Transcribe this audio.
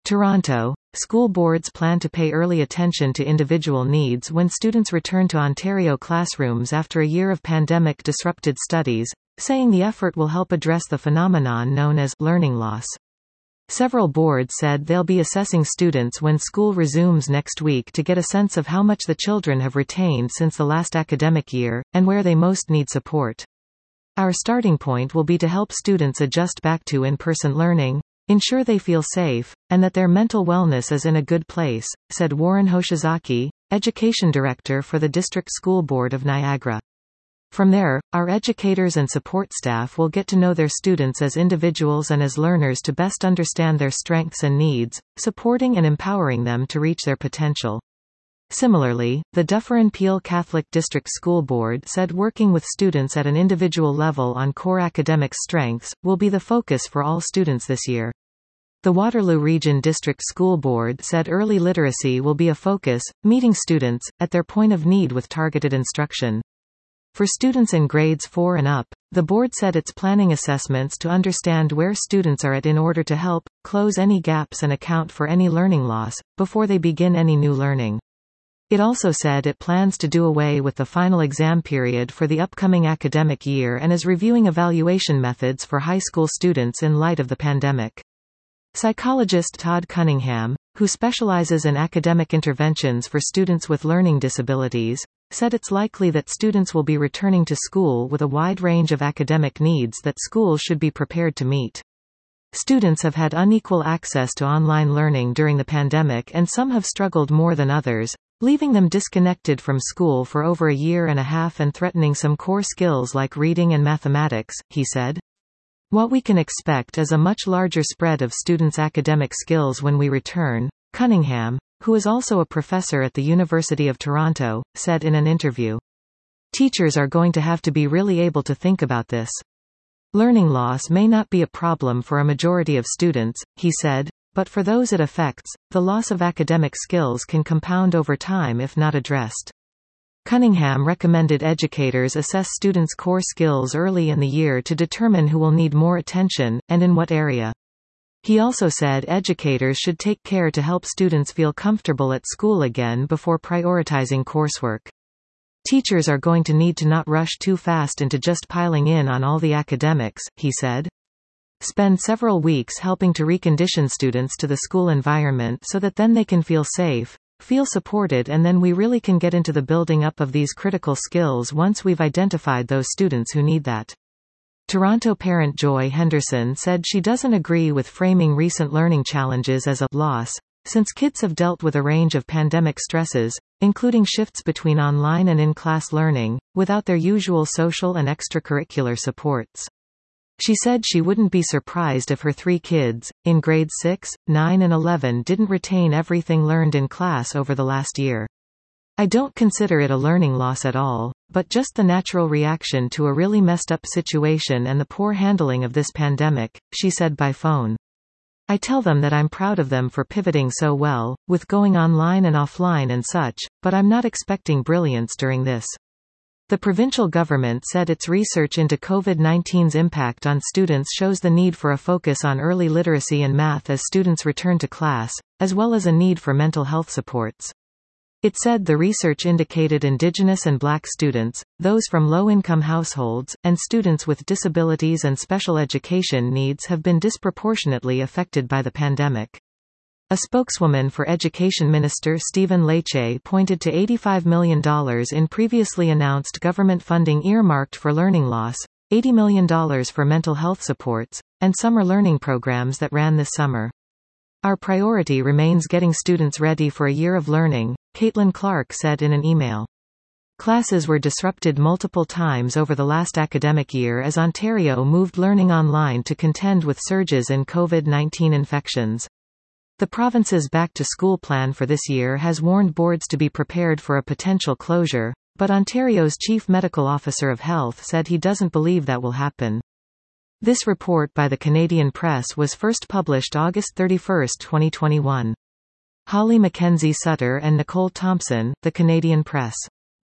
Toronto. School boards plan to pay early attention to individual needs when students return to Ontario classrooms after a year of pandemic-disrupted studies, saying the effort will help address the phenomenon known as learning loss. Several boards said they'll be assessing students when school resumes next week to get a sense of how much the children have retained since the last academic year, and where they most need support. Our starting point will be to help students adjust back to in-person learning, ensure they feel safe, and that their mental wellness is in a good place, said Warren Hoshizaki, Education Director for the District School Board of Niagara. From there, our educators and support staff will get to know their students as individuals and as learners to best understand their strengths and needs, supporting and empowering them to reach their potential. Similarly, the Dufferin-Peel Catholic District School Board said working with students at an individual level on core academic strengths will be the focus for all students this year. The Waterloo Region District School Board said early literacy will be a focus, meeting students at their point of need with targeted instruction. For students in grades 4 and up, the board said it's planning assessments to understand where students are at in order to help close any gaps and account for any learning loss before they begin any new learning. It also said it plans to do away with the final exam period for the upcoming academic year and is reviewing evaluation methods for high school students in light of the pandemic. Psychologist Todd Cunningham, who specializes in academic interventions for students with learning disabilities, said it's likely that students will be returning to school with a wide range of academic needs that schools should be prepared to meet. Students have had unequal access to online learning during the pandemic and some have struggled more than others, leaving them disconnected from school for over a year and a half and threatening some core skills like reading and mathematics, he said. What we can expect is a much larger spread of students' academic skills when we return, Cunningham, who is also a professor at the University of Toronto, said in an interview. Teachers are going to have to be really able to think about this. Learning loss may not be a problem for a majority of students, he said, but for those it affects, the loss of academic skills can compound over time if not addressed. Cunningham recommended educators assess students' core skills early in the year to determine who will need more attention, and in what area. He also said educators should take care to help students feel comfortable at school again before prioritizing coursework. Teachers are going to need to not rush too fast into just piling in on all the academics, he said. Spend several weeks helping to recondition students to the school environment so that then they can feel safe, feel supported, and then we really can get into the building up of these critical skills once we've identified those students who need that. Toronto parent Joy Henderson said she doesn't agree with framing recent learning challenges as a loss, since kids have dealt with a range of pandemic stresses, including shifts between online and in-class learning, without their usual social and extracurricular supports. She said she wouldn't be surprised if her 3 kids, in grades 6, 9 and 11 didn't retain everything learned in class over the last year. I don't consider it a learning loss at all, but just the natural reaction to a really messed up situation and the poor handling of this pandemic, she said by phone. I tell them that I'm proud of them for pivoting so well, with going online and offline and such, but I'm not expecting brilliance during this. The provincial government said its research into COVID-19's impact on students shows the need for a focus on early literacy and math as students return to class, as well as a need for mental health supports. It said the research indicated Indigenous and Black students, those from low-income households, and students with disabilities and special education needs have been disproportionately affected by the pandemic. A spokeswoman for Education Minister Stephen Lecce pointed to $85 million in previously announced government funding earmarked for learning loss, $80 million for mental health supports, and summer learning programs that ran this summer. Our priority remains getting students ready for a year of learning, Caitlin Clark said in an email. Classes were disrupted multiple times over the last academic year as Ontario moved learning online to contend with surges in COVID-19 infections. The province's back-to-school plan for this year has warned boards to be prepared for a potential closure, but Ontario's Chief Medical Officer of Health said he doesn't believe that will happen. This report by the Canadian Press was first published August 31, 2021. Holly Mackenzie Sutter and Nicole Thompson, The Canadian Press.